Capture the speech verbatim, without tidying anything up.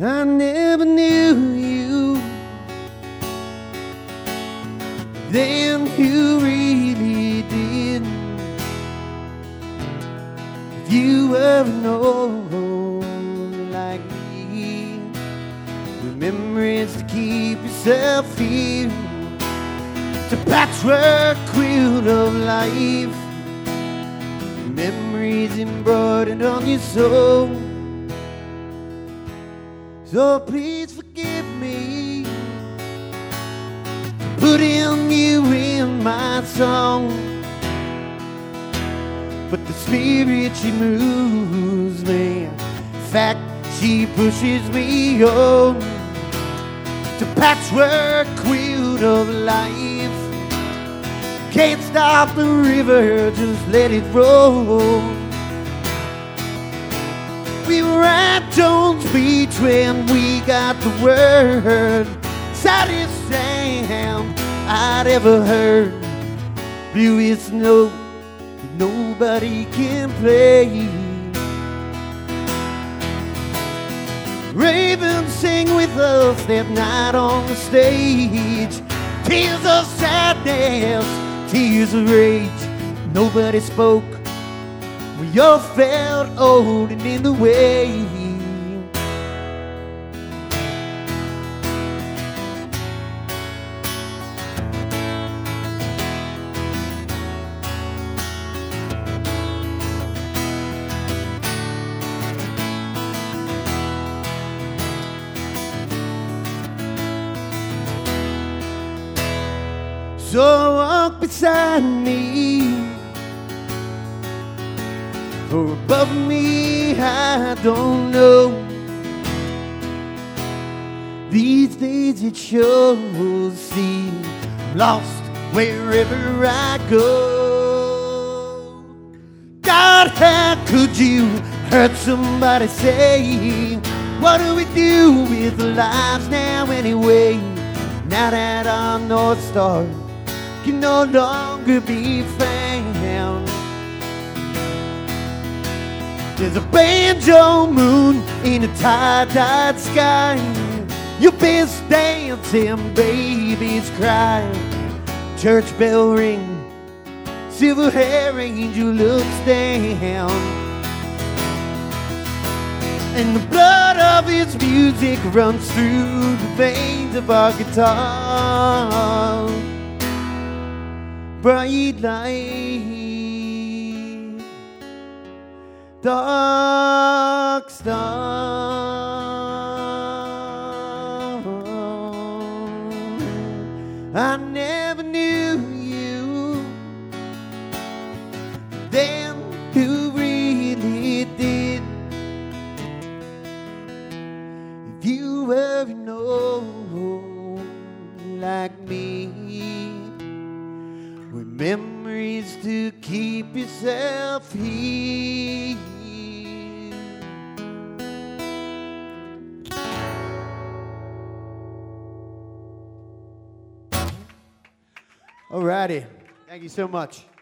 I never knew you, then you really did. If you were an old like me, with memories to keep yourself here, it's a patchwork quilt of life, memories embroidered on your soul. So please forgive me for putting you in my song, but the spirit, she moves me. In fact, she pushes me on. It's a patchwork quilt of life. Can't stop the river, just let it roll. We were at Jones Beach when we got the word. Saddest sound I'd ever heard. Bluest note nobody can play. Ravens sing with us that night on the stage. Tears of sadness, tears of rage. Nobody spoke. We all felt old and in the way. So walk beside me, or above me, I don't know. These days it sure seems lost wherever I go. God, how could you hurt somebody? Say, what do we do with our lives now anyway? Now that our North Star can no longer be found, there's a banjo moon in a tie-dyed sky. Your best dancing babies cry. Church bell ring, silver hair angel looks down, and the blood of his music runs through the veins of our guitar. Bright light, dark star. I never knew you, then who really did. If you were an old like me, with memories to keep yourself here. Alrighty, thank you so much.